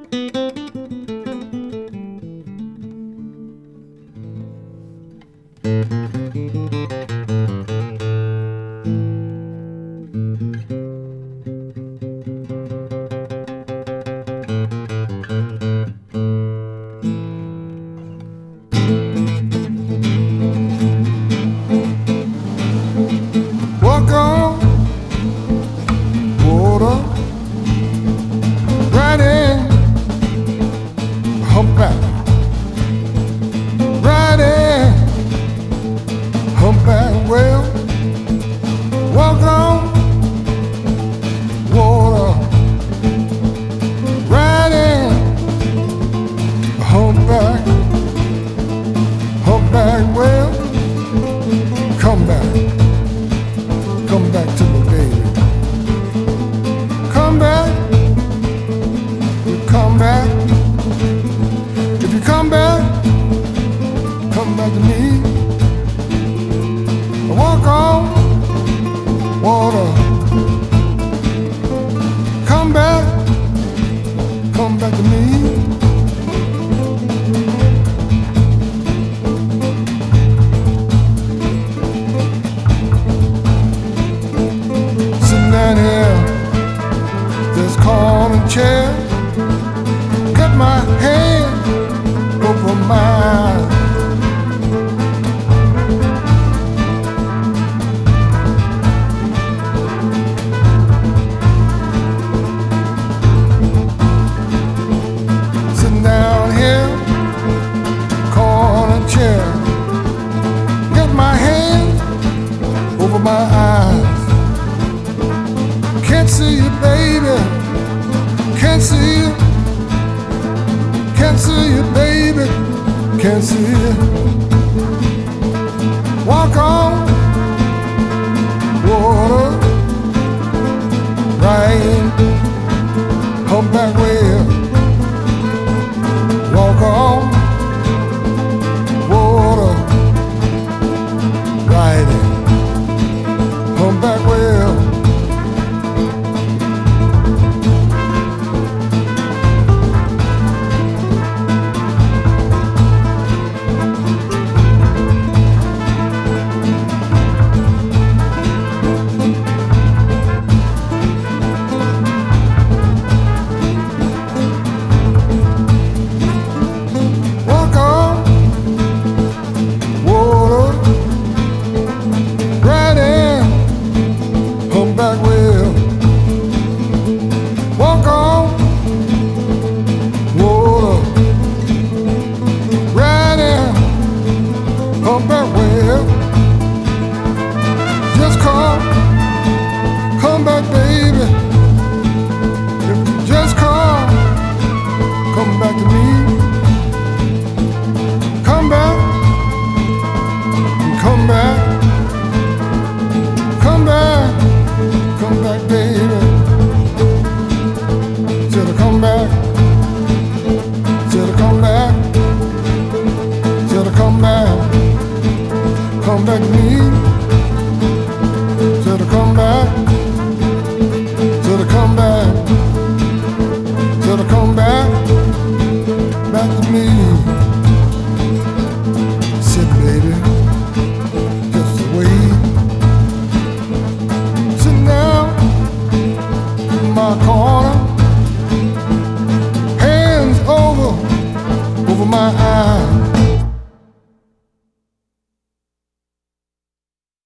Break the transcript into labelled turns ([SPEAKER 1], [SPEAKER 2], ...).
[SPEAKER 1] Walk on water, riding humpback, riding humpback whale. Walk on water, riding humpback, humpback whale. Come back to me, baby. Come back, you come back. If you come back to me. Walk on water. Come back to me. Down here, this corner chair, got my hand over mine. Sitting down here, corner chair, got my hand over my eyes. Can't see you, baby. Can't see you. Can't see you, baby. Can't see you. Walk on water, rain, humpback.